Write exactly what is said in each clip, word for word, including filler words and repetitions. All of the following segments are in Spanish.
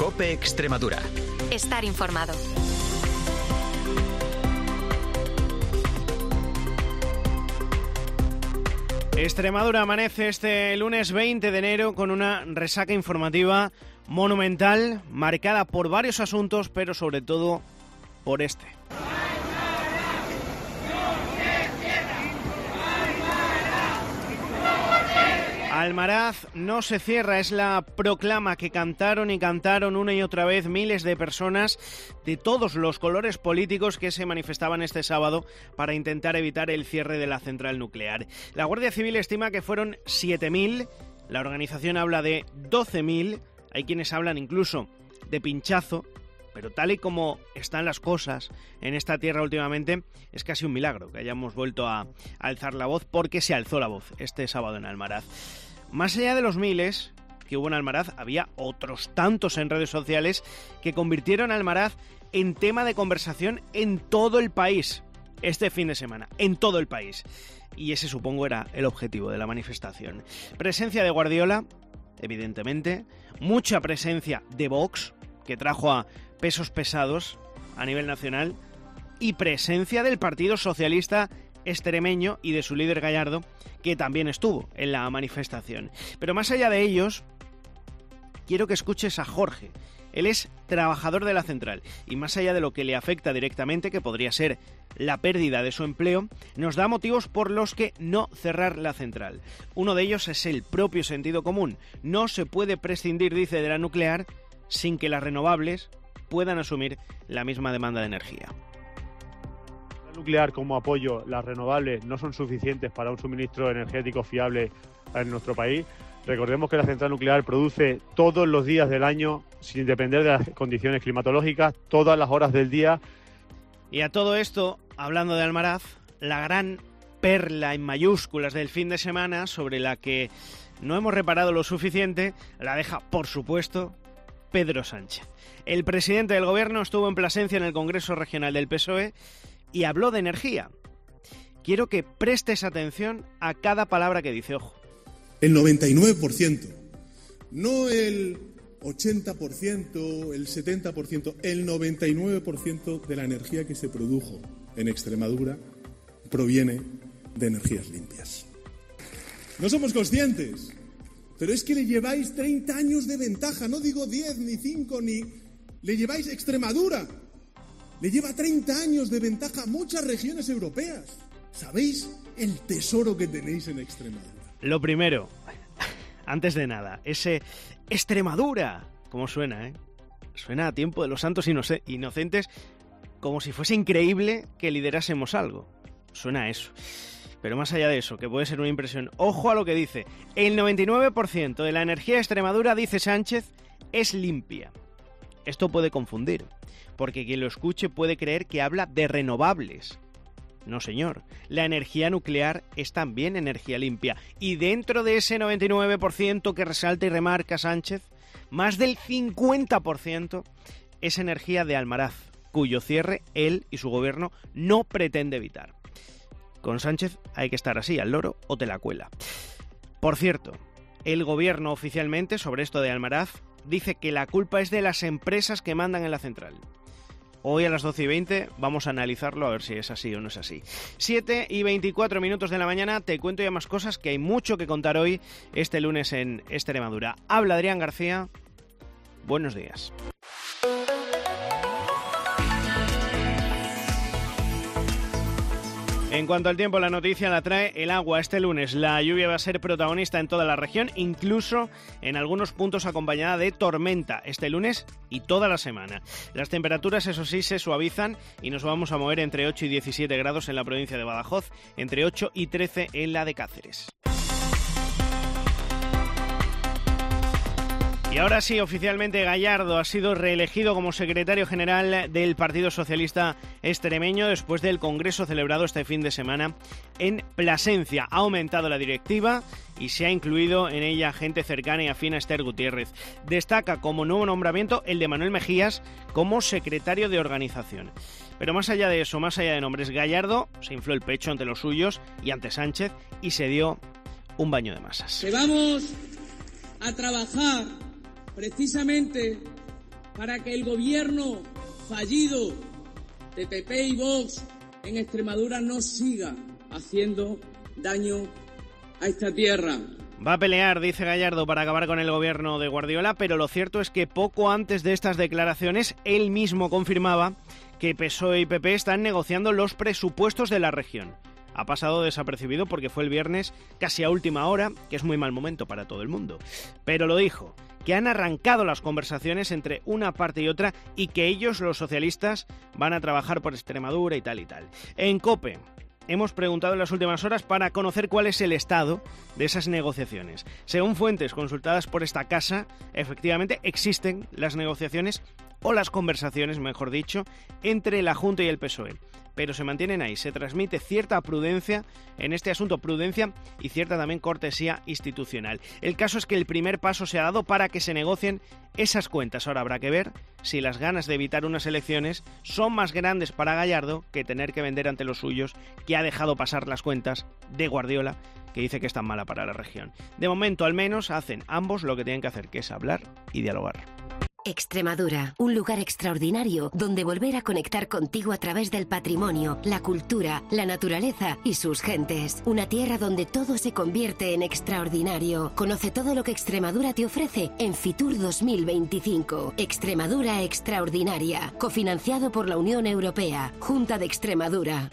COPE Extremadura. Estar informado. Extremadura amanece este lunes veinte de enero con una resaca informativa monumental, marcada por varios asuntos, pero sobre todo por este. Almaraz no se cierra, es la proclama que cantaron y cantaron una y otra vez miles de personas de todos los colores políticos que se manifestaban este sábado para intentar evitar el cierre de la central nuclear. La Guardia Civil estima que fueron siete mil, la organización habla de doce mil, hay quienes hablan incluso de pinchazo, pero tal y como están las cosas en esta tierra últimamente, es casi un milagro que hayamos vuelto a alzar la voz, porque se alzó la voz este sábado en Almaraz. Más allá de los miles que hubo en Almaraz, había otros tantos en redes sociales que convirtieron a Almaraz en tema de conversación en todo el país, este fin de semana, en todo el país. Y ese, supongo, era el objetivo de la manifestación. Presencia de Guardiola, evidentemente, mucha presencia de Vox, que trajo a pesos pesados a nivel nacional, y presencia del Partido Socialista extremeño y de su líder Gallardo, que también estuvo en la manifestación. Pero más allá de ellos, quiero que escuches a Jorge. Él es trabajador de la central y más allá de lo que le afecta directamente, que podría ser la pérdida de su empleo, nos da motivos por los que no cerrar la central. Uno de ellos es el propio sentido común. No se puede prescindir, dice, de la nuclear sin que las renovables puedan asumir la misma demanda de energía. Nuclear como apoyo, las renovables no son suficientes para un suministro energético fiable en nuestro país. Recordemos que la central nuclear produce todos los días del año, sin depender de las condiciones climatológicas, todas las horas del día. Y a todo esto, hablando de Almaraz, la gran perla en mayúsculas del fin de semana, sobre la que no hemos reparado lo suficiente, la deja, por supuesto, Pedro Sánchez. El presidente del gobierno estuvo en Plasencia en el Congreso Regional del P S O E y habló de energía. Quiero que prestes atención a cada palabra que dice, ojo. El noventa y nueve por ciento, no el ochenta por ciento, el setenta por ciento, el noventa y nueve por ciento de la energía que se produjo en Extremadura proviene de energías limpias. No somos conscientes, pero es que le lleváis treinta años de ventaja, no digo diez, ni cinco, ni... Le lleváis Extremadura. Le lleva treinta años de ventaja a muchas regiones europeas. ¿Sabéis el tesoro que tenéis en Extremadura? Lo primero, antes de nada, ese Extremadura, ¿cómo suena, eh? Suena a tiempo de los santos inoc- inocentes, como si fuese increíble que liderásemos algo. Suena a eso. Pero más allá de eso, que puede ser una impresión, ojo a lo que dice. El noventa y nueve por ciento de la energía de Extremadura, dice Sánchez, es limpia. Esto puede confundir, porque quien lo escuche puede creer que habla de renovables. No, señor. La energía nuclear es también energía limpia. Y dentro de ese noventa y nueve por ciento que resalta y remarca Sánchez, más del cincuenta por ciento es energía de Almaraz, cuyo cierre él y su gobierno no pretende evitar. Con Sánchez hay que estar así, al loro o te la cuela. Por cierto, el gobierno oficialmente, sobre esto de Almaraz, dice que la culpa es de las empresas que mandan en la central. Hoy a las doce y veinte vamos a analizarlo a ver si es así o no es así. siete y veinticuatro minutos de la mañana, te cuento ya más cosas, que hay mucho que contar hoy, este lunes en Extremadura. Habla Adrián García, buenos días. En cuanto al tiempo, la noticia la trae el agua. Este lunes la lluvia va a ser protagonista en toda la región, incluso en algunos puntos acompañada de tormenta este lunes y toda la semana. Las temperaturas, eso sí, se suavizan y nos vamos a mover entre ocho y diecisiete grados en la provincia de Badajoz, entre ocho y trece en la de Cáceres. Y ahora sí, oficialmente Gallardo ha sido reelegido como secretario general del Partido Socialista extremeño después del congreso celebrado este fin de semana en Plasencia. Ha aumentado la directiva y se ha incluido en ella gente cercana y afín a Esther Gutiérrez. Destaca como nuevo nombramiento el de Manuel Mejías como secretario de organización. Pero más allá de eso, más allá de nombres, Gallardo se infló el pecho ante los suyos y ante Sánchez y se dio un baño de masas. Que vamos a trabajar precisamente para que el gobierno fallido de P P y Vox en Extremadura no siga haciendo daño a esta tierra. Va a pelear, dice Gallardo, para acabar con el gobierno de Guardiola, pero lo cierto es que poco antes de estas declaraciones él mismo confirmaba que P S O E y P P están negociando los presupuestos de la región. Ha pasado desapercibido porque fue el viernes casi a última hora, que es muy mal momento para todo el mundo. Pero lo dijo, que han arrancado las conversaciones entre una parte y otra y que ellos, los socialistas, van a trabajar por Extremadura y tal y tal. En COPE hemos preguntado en las últimas horas para conocer cuál es el estado de esas negociaciones. Según fuentes consultadas por esta casa, efectivamente existen las negociaciones o las conversaciones, mejor dicho, entre la Junta y el P S O E. Pero se mantienen ahí, se transmite cierta prudencia en este asunto, prudencia y cierta también cortesía institucional. El caso es que el primer paso se ha dado para que se negocien esas cuentas. Ahora habrá que ver si las ganas de evitar unas elecciones son más grandes para Gallardo que tener que vender ante los suyos, que ha dejado pasar las cuentas de Guardiola, que dice que es tan mala para la región. De momento, al menos, hacen ambos lo que tienen que hacer, que es hablar y dialogar. Extremadura, un lugar extraordinario donde volver a conectar contigo a través del patrimonio, la cultura, la naturaleza y sus gentes. Una tierra donde todo se convierte en extraordinario. Conoce todo lo que Extremadura te ofrece en Fitur dos mil veinticinco. Extremadura Extraordinaria, cofinanciado por la Unión Europea, Junta de Extremadura.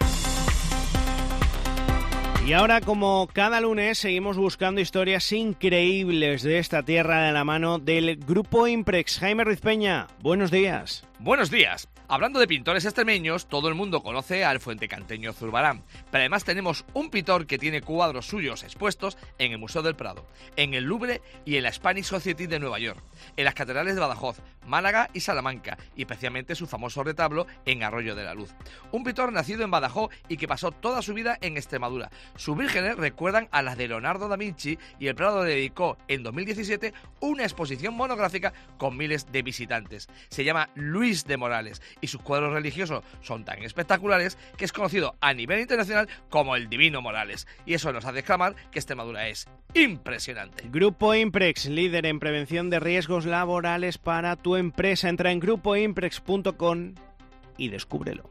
Y ahora, como cada lunes, seguimos buscando historias increíbles de esta tierra de la mano del Grupo Imprex. Jaime Ruiz Peña, buenos días. Buenos días. Hablando de pintores extremeños, todo el mundo conoce al fuentecanteño Zurbarán, pero además tenemos un pintor que tiene cuadros suyos expuestos en el Museo del Prado, en el Louvre y en la Spanish Society de Nueva York, en las catedrales de Badajoz, Málaga y Salamanca, y especialmente su famoso retablo en Arroyo de la Luz. Un pintor nacido en Badajoz y que pasó toda su vida en Extremadura. Sus vírgenes recuerdan a las de Leonardo da Vinci y el Prado le dedicó en dos mil diecisiete una exposición monográfica con miles de visitantes. Se llama Luis de Morales y sus cuadros religiosos son tan espectaculares que es conocido a nivel internacional como el Divino Morales. Y eso nos hace exclamar que Extremadura es impresionante. Grupo Imprex, líder en prevención de riesgos laborales para tu empresa. Entra en grupo imprex punto com y descúbrelo.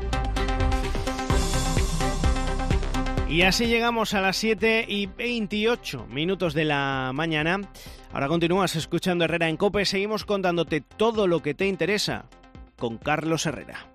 Y así llegamos a las siete y veintiocho minutos de la mañana. Ahora continúas escuchando Herrera en COPE. Seguimos contándote todo lo que te interesa con Carlos Herrera.